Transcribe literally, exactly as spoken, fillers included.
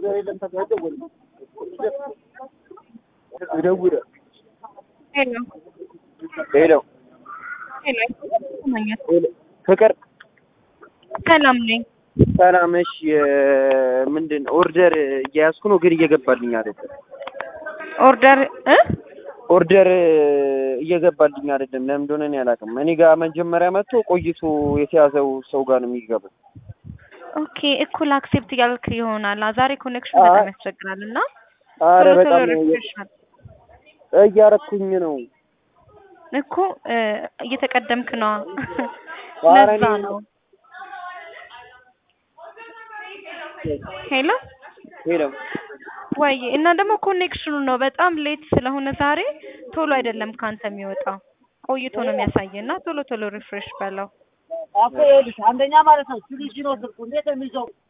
ደውደ ሄሎ ሄሎ ሄሎ ፍቅር ሰላም ነኝ። ሰላም ነሽ? ምንድን ኦርደር እያያዝኩ ነው ግን እየገባልኝ አይደለም። ኦርደር እ ኦርደር እየገባልኝ አይደለም። ለምን እንደሆነ እኔ አላውቅም። እኔ ጋር መጀመሪያ መጥቶ ቆይቶ የተያዘው ሰው ጋር ነው የሚገባው። ኦኬ እኩል አክሴፕት እያልክ ይሆናል። ዛሬ ኮኔክሽን በጣም ያስቸግራል እና አረ በጣም እያረኩኝ ነው እኮ እየተቀደምክ ነው። ለዛ ነው። ሄሎ ሄሎ ወይ እና ደግሞ ኮኔክሽኑ ነው በጣም ሌት ስለሆነ ዛሬ ቶሎ አይደለም ካንተ የሚወጣው ቆይቶ ነው የሚያሳየና ቶሎ ቶሎ ሪፍሬሽ በለው። አቆ ይልሽ አንደኛ ማለት ነው። ስልሽ ነው እንዴት ነው የሚይዘው